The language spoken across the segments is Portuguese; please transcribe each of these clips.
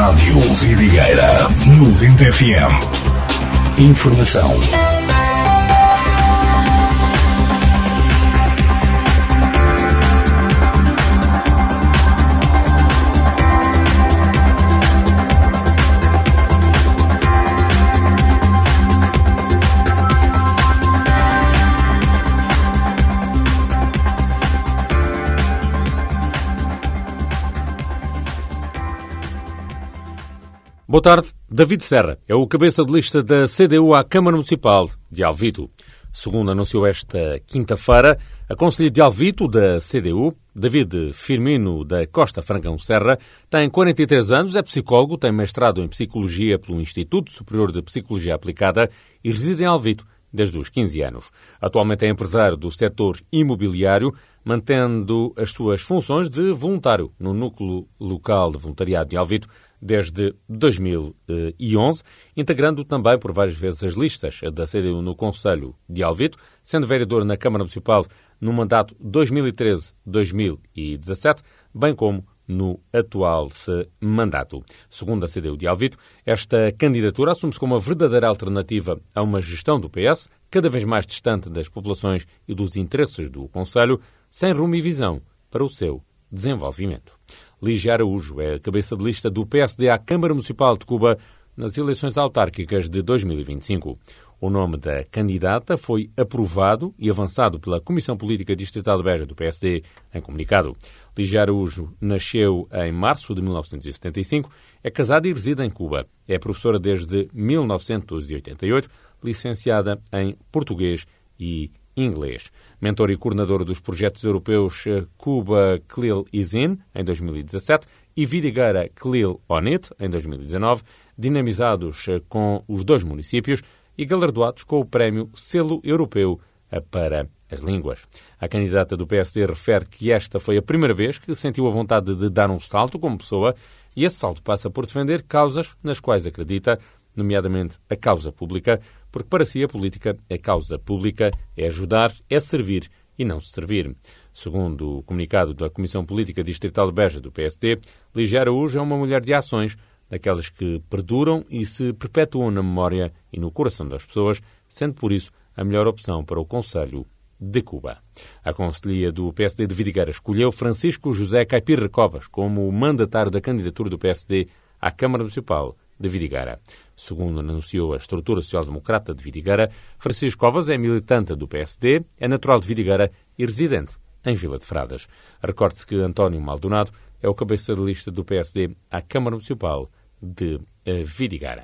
Rádio Vidigueira 90 FM. Informação. Boa tarde. David Serra é o cabeça de lista da CDU à Câmara Municipal de Alvito. Segundo anunciou esta quinta-feira, a conselheira de Alvito da CDU, David Firmino da Costa Francão Serra, tem 43 anos, é psicólogo, tem mestrado em Psicologia pelo Instituto Superior de Psicologia Aplicada e reside em Alvito desde os 15 anos. Atualmente é empresário do setor imobiliário, mantendo as suas funções de voluntário no Núcleo Local de Voluntariado de Alvito desde 2011, integrando também por várias vezes as listas da CDU no Conselho de Alvito, sendo vereador na Câmara Municipal no mandato 2013-2017, bem como no atual mandato. Segundo a CDU de Alvito, esta candidatura assume-se como uma verdadeira alternativa a uma gestão do PS, cada vez mais distante das populações e dos interesses do Conselho, sem rumo e visão para o seu desenvolvimento. Lígia Araújo é a cabeça de lista do PSD à Câmara Municipal de Cuba nas eleições autárquicas de 2025. O nome da candidata foi aprovado e avançado pela Comissão Política Distrital de Beja do PSD em comunicado. Lígia Araújo nasceu em março de 1975, é casada e reside em Cuba. É professora desde 1988, licenciada em português e inglês. Mentor e coordenador dos projetos europeus Cuba Clil Izin, em 2017, e Vidigueira Clil Onit, em 2019, dinamizados com os dois municípios e galardoados com o prémio Selo Europeu para as Línguas. A candidata do PSD refere que esta foi a primeira vez que sentiu a vontade de dar um salto como pessoa e esse salto passa por defender causas nas quais acredita, nomeadamente a causa pública, porque para si a política é causa pública, é ajudar, é servir e não se servir. Segundo o comunicado da Comissão Política Distrital de Beja do PSD, Lígia Araújo é uma mulher de ações, daquelas que perduram e se perpetuam na memória e no coração das pessoas, sendo por isso a melhor opção para o Conselho de Cuba. A Conselhia do PSD de Vidigueira escolheu Francisco José Caipira Covas como o mandatário da candidatura do PSD à Câmara Municipal de Vidigueira. Segundo anunciou a estrutura social-democrata de Vidigueira, Francisco Covas é militante do PSD, é natural de Vidigueira e residente em Vila de Fradas. Recorde-se que António Maldonado é o cabeça de lista do PSD à Câmara Municipal de Vidigueira.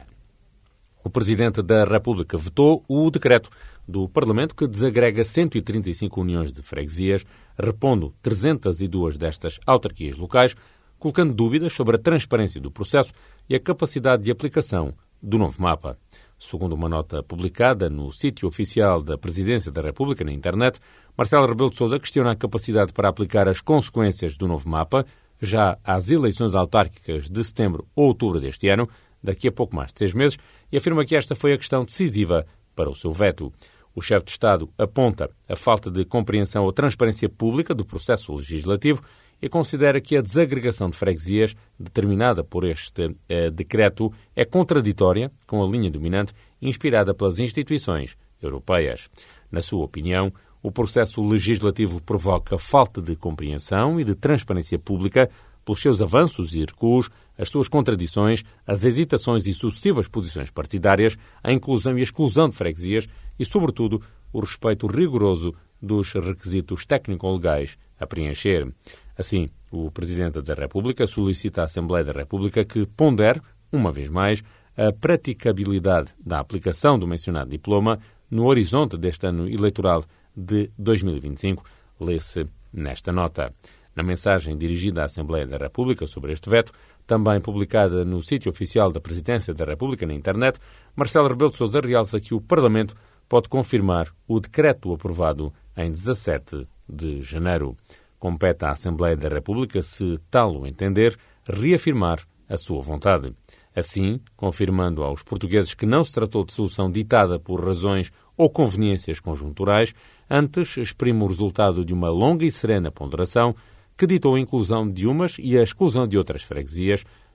O Presidente da República vetou o decreto do Parlamento que desagrega 135 uniões de freguesias, repondo 302 destas autarquias locais, colocando dúvidas sobre a transparência do processo e a capacidade de aplicação do novo mapa. Segundo uma nota publicada no sítio oficial da Presidência da República na internet, Marcelo Rebelo de Sousa questiona a capacidade para aplicar as consequências do novo mapa já às eleições autárquicas de setembro ou outubro deste ano, daqui a pouco mais de 6 meses, e afirma que esta foi a questão decisiva para o seu veto. O chefe de Estado aponta a falta de compreensão ou transparência pública do processo legislativo e considera que a desagregação de freguesias determinada por este decreto é contraditória com a linha dominante inspirada pelas instituições europeias. Na sua opinião, o processo legislativo provoca falta de compreensão e de transparência pública pelos seus avanços e recuos, as suas contradições, as hesitações e sucessivas posições partidárias, a inclusão e exclusão de freguesias e, sobretudo, o respeito rigoroso dos requisitos técnico-legais a preencher. Assim, o Presidente da República solicita à Assembleia da República que pondere, uma vez mais, a praticabilidade da aplicação do mencionado diploma no horizonte deste ano eleitoral de 2025, lê-se nesta nota. Na mensagem dirigida à Assembleia da República sobre este veto, também publicada no sítio oficial da Presidência da República na internet, Marcelo Rebelo de Sousa realça que o Parlamento pode confirmar o decreto aprovado em 17 de janeiro. Compete à Assembleia da República, se tal o entender, reafirmar a sua vontade. Assim, confirmando aos portugueses que não se tratou de solução ditada por razões ou conveniências conjunturais, antes exprime o resultado de uma longa e serena ponderação que ditou a inclusão de umas e a exclusão de outras freguesias,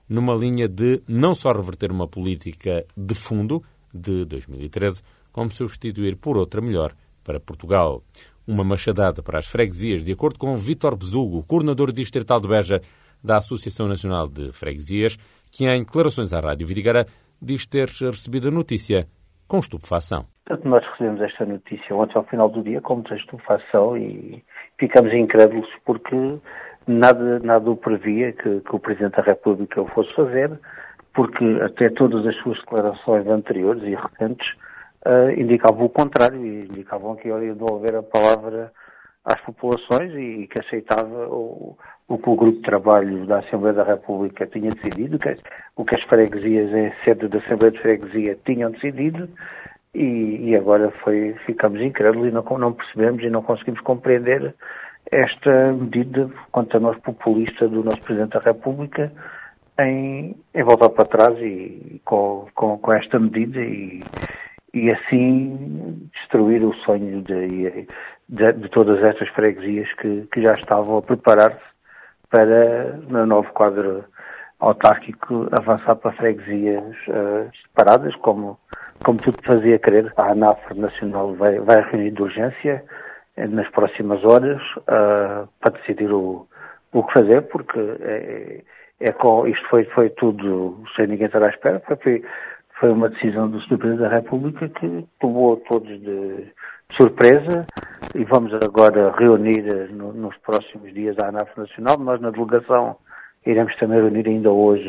numa linha de não só reverter uma política de fundo de 2013, como substituir por outra melhor para Portugal. Uma machadada para as freguesias, de acordo com Vítor Besugo, coordenador distrital de Beja da Associação Nacional de Freguesias, que em declarações à Rádio Vidigueira diz ter recebido a notícia com estupefação. Portanto, nós recebemos esta notícia ontem ao final do dia com muita estupefação e ficamos incrédulos porque nada o previa que o Presidente da República o fosse fazer, porque até todas as suas declarações anteriores e recentes indicavam o contrário, e indicavam que ele ia devolver a palavra às populações e que aceitava o que o Grupo de Trabalho da Assembleia da República tinha decidido, o que as freguesias em sede da Assembleia de Freguesia tinham decidido, e agora ficamos incrédulos e não percebemos e não conseguimos compreender esta medida, quanto a nós, populista do nosso Presidente da República, em voltar para trás e com esta medida e assim destruir o sonho de todas estas freguesias que já estavam a preparar-se para, no novo quadro autárquico, avançar para freguesias separadas, como tudo fazia crer. A ANAF Nacional vai reunir de urgência nas próximas horas para decidir o que fazer, porque isto foi tudo sem ninguém estar à espera. Foi uma decisão do Sr. Presidente da República que tomou todos de surpresa, e vamos agora reunir nos próximos dias a ANAF Nacional. Nós, na delegação, iremos também reunir ainda hoje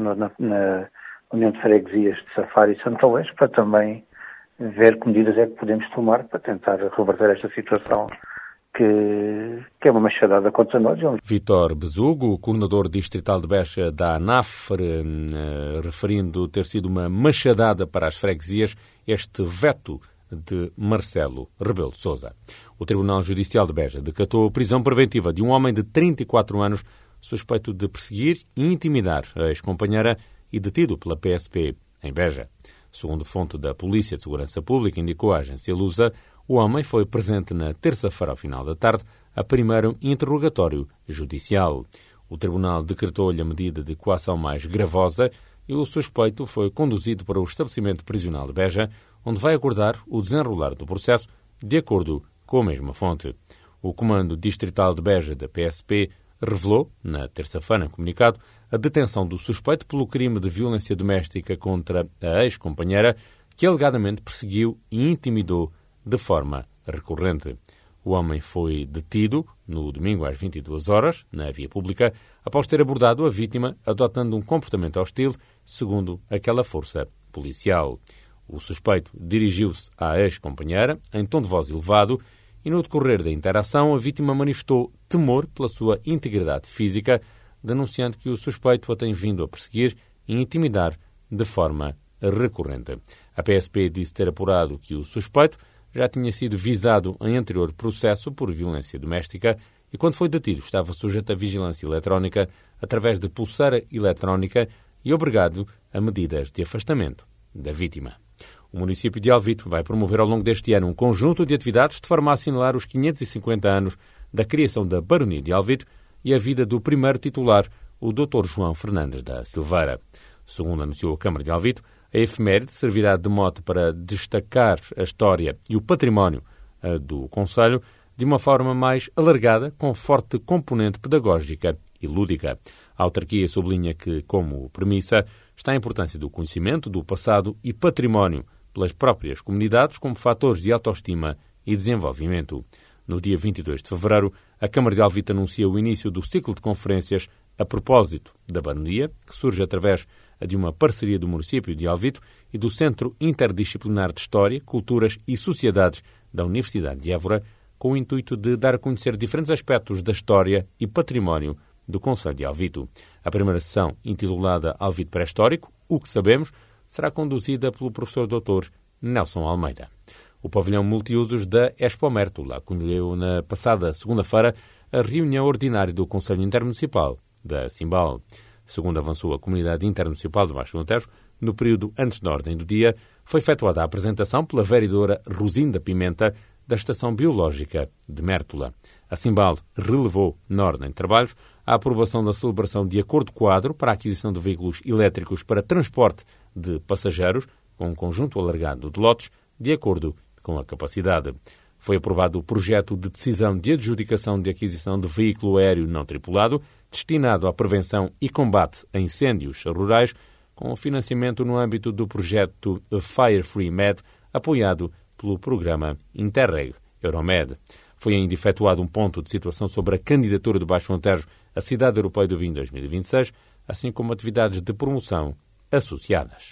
na União de Freguesias de Safari e Santo Oeste para também ver que medidas é que podemos tomar para tentar reverter esta situação que é uma machadada contra nós. Vítor Besugo, coordenador distrital de Beja da ANAF, referindo ter sido uma machadada para as freguesias este veto de Marcelo Rebelo de Sousa. O Tribunal Judicial de Beja decatou a prisão preventiva de um homem de 34 anos suspeito de perseguir e intimidar a ex-companheira e detido pela PSP em Beja. Segundo fonte da Polícia de Segurança Pública, indicou a agência Lusa, o homem foi presente na terça-feira ao final da tarde a primeiro interrogatório judicial. O tribunal decretou-lhe a medida de coação mais gravosa e o suspeito foi conduzido para o estabelecimento prisional de Beja, onde vai aguardar o desenrolar do processo, de acordo com a mesma fonte. O Comando Distrital de Beja da PSP revelou, na terça-feira, em comunicado, a detenção do suspeito pelo crime de violência doméstica contra a ex-companheira, que alegadamente perseguiu e intimidou de forma recorrente. O homem foi detido no domingo às 22 horas, na via pública, após ter abordado a vítima adotando um comportamento hostil, segundo aquela força policial. O suspeito dirigiu-se à ex-companheira em tom de voz elevado e, no decorrer da interação, a vítima manifestou temor pela sua integridade física, denunciando que o suspeito a tem vindo a perseguir e intimidar de forma recorrente. A PSP disse ter apurado que o suspeito já tinha sido visado em anterior processo por violência doméstica e, quando foi detido, estava sujeito a vigilância eletrónica através de pulseira eletrónica e obrigado a medidas de afastamento da vítima. O município de Alvito vai promover ao longo deste ano um conjunto de atividades de forma a assinalar os 550 anos da criação da Baronia de Alvito e a vida do primeiro titular, o Dr. João Fernandes da Silveira. Segundo anunciou a Câmara de Alvito, a efeméride servirá de mote para destacar a história e o património do Concelho de uma forma mais alargada, com forte componente pedagógica e lúdica. A autarquia sublinha que, como premissa, está a importância do conhecimento do passado e património pelas próprias comunidades como fatores de autoestima e desenvolvimento. No dia 22 de fevereiro, a Câmara de Alvito anuncia o início do ciclo de conferências a propósito da Baronia, que surge através de uma parceria do município de Alvito e do Centro Interdisciplinar de História, Culturas e Sociedades da Universidade de Évora, com o intuito de dar a conhecer diferentes aspectos da história e património do Concelho de Alvito. A primeira sessão, intitulada Alvito Pré-Histórico, O que Sabemos, será conduzida pelo professor Dr. Nelson Almeida. O pavilhão multiusos da Expo Mértola acolheu na passada segunda-feira a reunião ordinária do Conselho Intermunicipal da Simbal. Segundo avançou a Comunidade Intermunicipal de Baixo do Tejo, no período antes da ordem do dia, foi efetuada a apresentação pela vereadora Rosinda Pimenta da Estação Biológica de Mértola. A Simbal relevou, na ordem de trabalhos, a aprovação da celebração de acordo quadro para a aquisição de veículos elétricos para transporte de passageiros, com um conjunto alargado de lotes, de acordo com a capacidade. Foi aprovado o projeto de decisão de adjudicação de aquisição de veículo aéreo não tripulado, destinado à prevenção e combate a incêndios rurais, com financiamento no âmbito do projeto Fire Free Med, apoiado pelo programa Interreg Euromed. Foi ainda efetuado um ponto de situação sobre a candidatura do Baixo Alentejo à Cidade Europeia do Vinho 2026, assim como atividades de promoção associadas.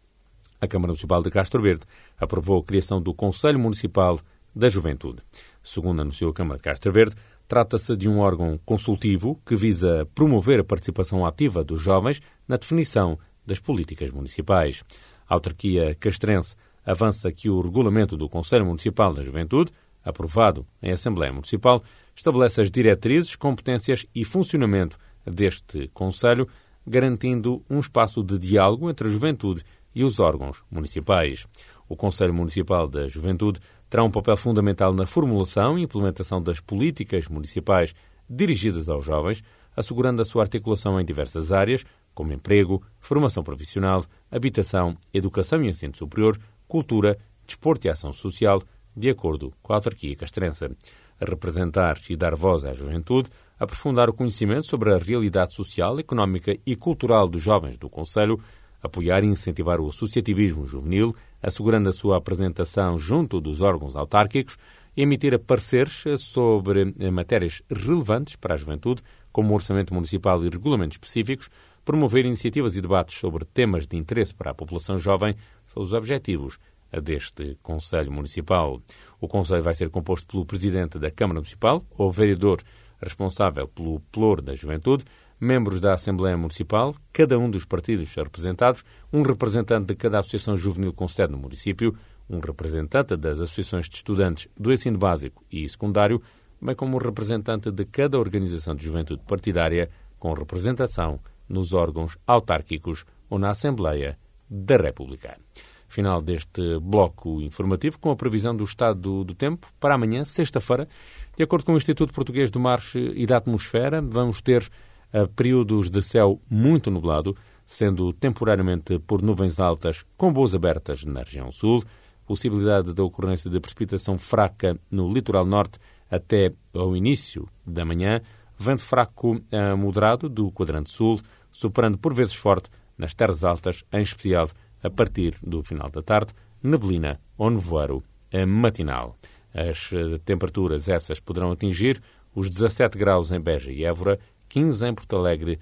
A Câmara Municipal de Castro Verde aprovou a criação do Conselho Municipal da Juventude. Segundo anunciou a Câmara de Castro Verde, trata-se de um órgão consultivo que visa promover a participação ativa dos jovens na definição das políticas municipais. A autarquia castrense avança que o regulamento do Conselho Municipal da Juventude, aprovado em Assembleia Municipal, estabelece as diretrizes, competências e funcionamento deste Conselho, garantindo um espaço de diálogo entre a juventude e os órgãos municipais. O Conselho Municipal da Juventude terá um papel fundamental na formulação e implementação das políticas municipais dirigidas aos jovens, assegurando a sua articulação em diversas áreas, como emprego, formação profissional, habitação, educação e ensino superior, cultura, desporto e ação social, de acordo com a autarquia castrense. A representar e dar voz à juventude, aprofundar o conhecimento sobre a realidade social, económica e cultural dos jovens do Conselho, apoiar e incentivar o associativismo juvenil, assegurando a sua apresentação junto dos órgãos autárquicos, e emitir pareceres sobre matérias relevantes para a juventude, como o orçamento municipal e regulamentos específicos, promover iniciativas e debates sobre temas de interesse para a população jovem, são os objetivos deste Conselho Municipal. O Conselho vai ser composto pelo Presidente da Câmara Municipal, ou vereador responsável pelo Pelour da Juventude, membros da Assembleia Municipal, cada um dos partidos representados, um representante de cada associação juvenil com sede no município, um representante das associações de estudantes do ensino básico e secundário, bem como um representante de cada organização de juventude partidária com representação nos órgãos autárquicos ou na Assembleia da República. Final deste bloco informativo com a previsão do estado do tempo para amanhã, sexta-feira. De acordo com o Instituto Português do Mar e da Atmosfera, vamos ter períodos de céu muito nublado, sendo temporariamente por nuvens altas com boas abertas na região sul, possibilidade da ocorrência de precipitação fraca no litoral norte até ao início da manhã, vento fraco a moderado do quadrante sul, soprando por vezes forte nas terras altas, em especial a partir do final da tarde, neblina ou nevoeiro matinal. As temperaturas essas poderão atingir os 17 graus em Beja e Évora, 15 em Porto Alegre,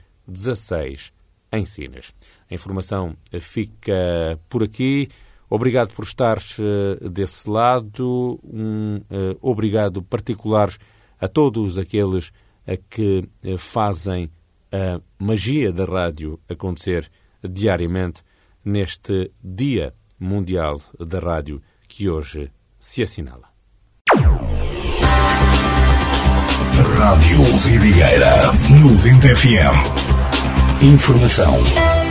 16 em Sines. A informação fica por aqui. Obrigado por estar desse lado. Obrigado particular a todos aqueles que fazem a magia da rádio acontecer diariamente neste Dia Mundial da Rádio que hoje se assinala. Rádio Vidigueira 90 FM. Informação